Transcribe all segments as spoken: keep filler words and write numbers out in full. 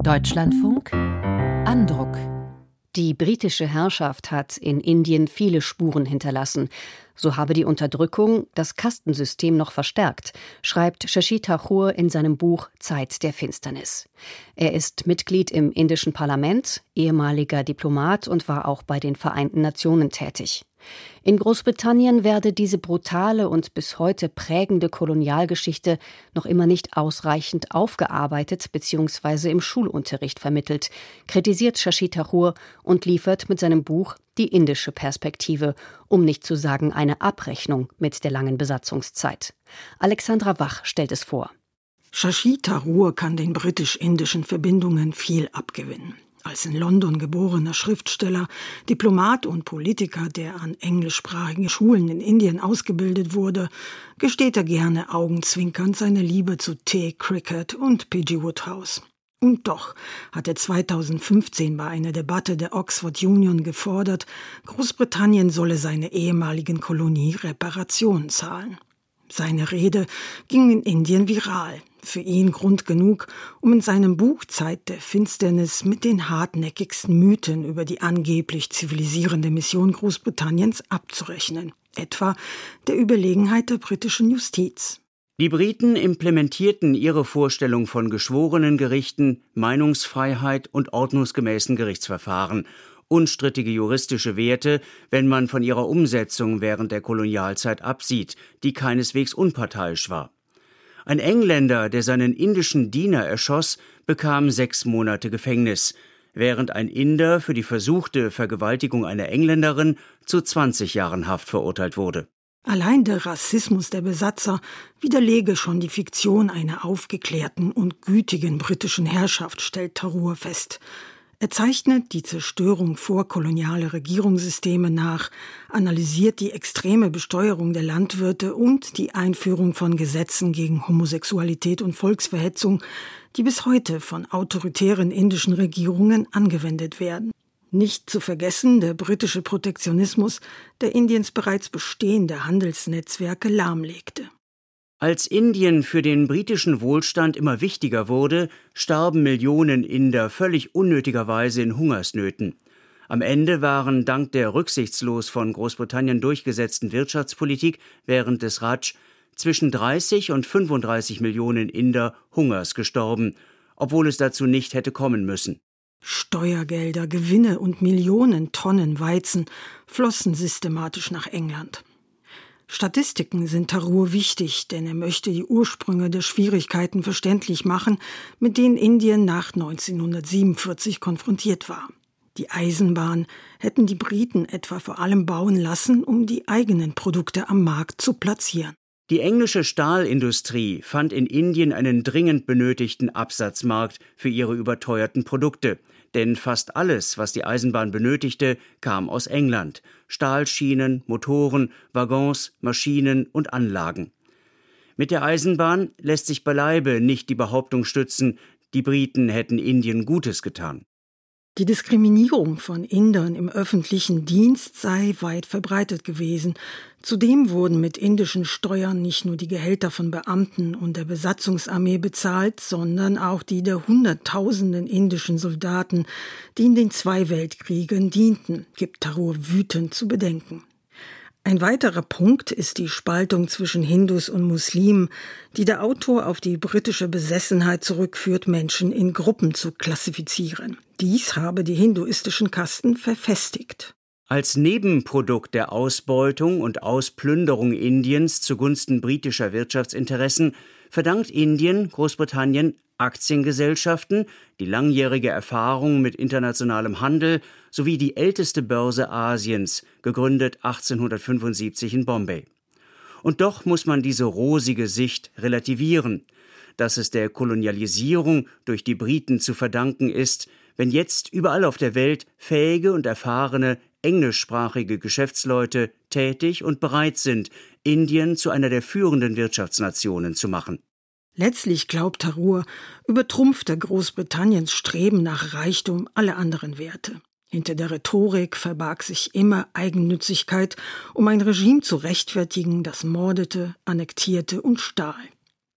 Deutschlandfunk Andruck. Die britische Herrschaft hat in Indien viele Spuren hinterlassen. So habe die Unterdrückung das Kastensystem noch verstärkt, schreibt Shashi Thakur in seinem Buch Zeit der Finsternis. Er ist Mitglied im indischen Parlament, ehemaliger Diplomat und war auch bei den Vereinten Nationen tätig. In Großbritannien werde diese brutale und bis heute prägende Kolonialgeschichte noch immer nicht ausreichend aufgearbeitet bzw. im Schulunterricht vermittelt, kritisiert Shashi Thakur und liefert mit seinem Buch die indische Perspektive, um nicht zu sagen eine Abrechnung mit der langen Besatzungszeit. Alexandra Wach stellt es vor. Shashi Thakur kann den britisch-indischen Verbindungen viel abgewinnen. Als in London geborener Schriftsteller, Diplomat und Politiker, der an englischsprachigen Schulen in Indien ausgebildet wurde, gesteht er gerne augenzwinkernd seine Liebe zu Tee, Cricket und P G Wodehouse. Und doch hat er zweitausendfünfzehn bei einer Debatte der Oxford Union gefordert, Großbritannien solle seine ehemaligen Kolonie Reparationen zahlen. Seine Rede ging in Indien viral. Für ihn Grund genug, um in seinem Buch Zeit der Finsternis mit den hartnäckigsten Mythen über die angeblich zivilisierende Mission Großbritanniens abzurechnen. Etwa der Überlegenheit der britischen Justiz. Die Briten implementierten ihre Vorstellung von Geschworenengerichten, Meinungsfreiheit und ordnungsgemäßen Gerichtsverfahren. Unstrittige juristische Werte, wenn man von ihrer Umsetzung während der Kolonialzeit absieht, die keineswegs unparteiisch war. Ein Engländer, der seinen indischen Diener erschoss, bekam sechs Monate Gefängnis, während ein Inder für die versuchte Vergewaltigung einer Engländerin zu zwanzig Jahren Haft verurteilt wurde. Allein der Rassismus der Besatzer widerlege schon die Fiktion einer aufgeklärten und gütigen britischen Herrschaft, stellt Thakur fest. Er zeichnet die Zerstörung vorkolonialer Regierungssysteme nach, analysiert die extreme Besteuerung der Landwirte und die Einführung von Gesetzen gegen Homosexualität und Volksverhetzung, die bis heute von autoritären indischen Regierungen angewendet werden. Nicht zu vergessen der britische Protektionismus, der Indiens bereits bestehende Handelsnetzwerke lahmlegte. Als Indien für den britischen Wohlstand immer wichtiger wurde, starben Millionen Inder völlig unnötigerweise in Hungersnöten. Am Ende waren dank der rücksichtslos von Großbritannien durchgesetzten Wirtschaftspolitik während des Raj zwischen dreißig und fünfunddreißig Millionen Inder hungers gestorben, obwohl es dazu nicht hätte kommen müssen. Steuergelder, Gewinne und Millionen Tonnen Weizen flossen systematisch nach England. Statistiken sind Thakur wichtig, denn er möchte die Ursprünge der Schwierigkeiten verständlich machen, mit denen Indien nach neunzehnhundertsiebenundvierzig konfrontiert war. Die Eisenbahn hätten die Briten etwa vor allem bauen lassen, um die eigenen Produkte am Markt zu platzieren. Die englische Stahlindustrie fand in Indien einen dringend benötigten Absatzmarkt für ihre überteuerten Produkte. Denn fast alles, was die Eisenbahn benötigte, kam aus England. Stahlschienen, Motoren, Waggons, Maschinen und Anlagen. Mit der Eisenbahn lässt sich beileibe nicht die Behauptung stützen, die Briten hätten Indien Gutes getan. Die Diskriminierung von Indern im öffentlichen Dienst sei weit verbreitet gewesen. Zudem wurden mit indischen Steuern nicht nur die Gehälter von Beamten und der Besatzungsarmee bezahlt, sondern auch die der hunderttausenden indischen Soldaten, die in den zwei Weltkriegen dienten, gibt Thakur wütend zu bedenken. Ein weiterer Punkt ist die Spaltung zwischen Hindus und Muslimen, die der Autor auf die britische Besessenheit zurückführt, Menschen in Gruppen zu klassifizieren. Dies habe die hinduistischen Kasten verfestigt. Als Nebenprodukt der Ausbeutung und Ausplünderung Indiens zugunsten britischer Wirtschaftsinteressen verdankt Indien Großbritannien Aktiengesellschaften, die langjährige Erfahrung mit internationalem Handel sowie die älteste Börse Asiens, gegründet achtzehnhundertfünfundsiebzig in Bombay. Und doch muss man diese rosige Sicht relativieren, dass es der Kolonialisierung durch die Briten zu verdanken ist, wenn jetzt überall auf der Welt fähige und erfahrene englischsprachige Geschäftsleute tätig und bereit sind, Indien zu einer der führenden Wirtschaftsnationen zu machen. Letztlich, glaubt Thakur, übertrumpfte Großbritanniens Streben nach Reichtum alle anderen Werte. Hinter der Rhetorik verbarg sich immer Eigennützigkeit, um ein Regime zu rechtfertigen, das mordete, annektierte und stahl.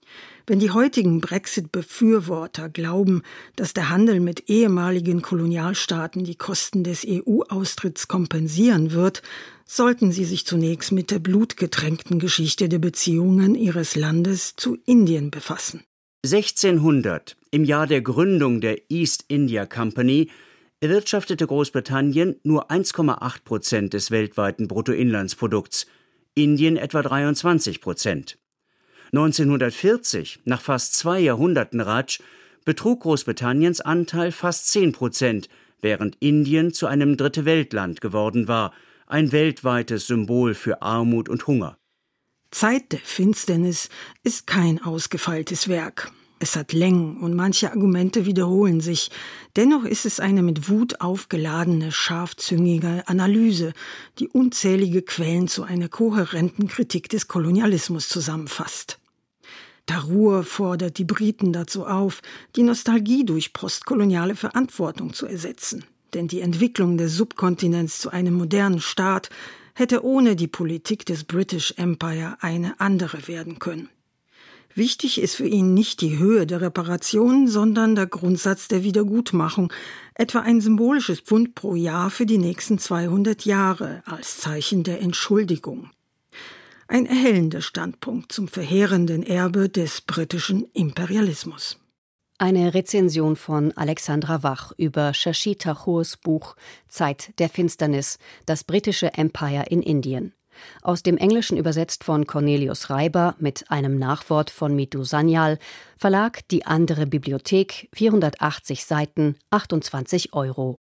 Wenn die heutigen Brexit-Befürworter glauben, dass der Handel mit ehemaligen Kolonialstaaten die Kosten des E U-Austritts kompensieren wird, sollten sie sich zunächst mit der blutgetränkten Geschichte der Beziehungen ihres Landes zu Indien befassen. sechzehnhundert, im Jahr der Gründung der East India Company, erwirtschaftete Großbritannien nur eins Komma acht Prozent des weltweiten Bruttoinlandsprodukts, Indien etwa dreiundzwanzig Prozent. neunzehnhundertvierzig, nach fast zwei Jahrhunderten Raj, betrug Großbritanniens Anteil fast zehn Prozent, während Indien zu einem Dritte-Welt-Land geworden war, ein weltweites Symbol für Armut und Hunger. Zeit der Finsternis ist kein ausgefeiltes Werk. Es hat Längen und manche Argumente wiederholen sich. Dennoch ist es eine mit Wut aufgeladene, scharfzüngige Analyse, die unzählige Quellen zu einer kohärenten Kritik des Kolonialismus zusammenfasst. Tharoor fordert die Briten dazu auf, die Nostalgie durch postkoloniale Verantwortung zu ersetzen. Denn die Entwicklung des Subkontinents zu einem modernen Staat hätte ohne die Politik des British Empire eine andere werden können. Wichtig ist für ihn nicht die Höhe der Reparationen, sondern der Grundsatz der Wiedergutmachung, etwa ein symbolisches Pfund pro Jahr für die nächsten zweihundert Jahre als Zeichen der Entschuldigung. Ein erhellender Standpunkt zum verheerenden Erbe des britischen Imperialismus. Eine Rezension von Alexandra Wach über Shashi Tharoors Buch Zeit der Finsternis, das britische Empire in Indien. Aus dem Englischen übersetzt von Cornelius Reiber mit einem Nachwort von Mitu Sanyal, Verlag Die andere Bibliothek, vierhundertachtzig Seiten, achtundzwanzig Euro.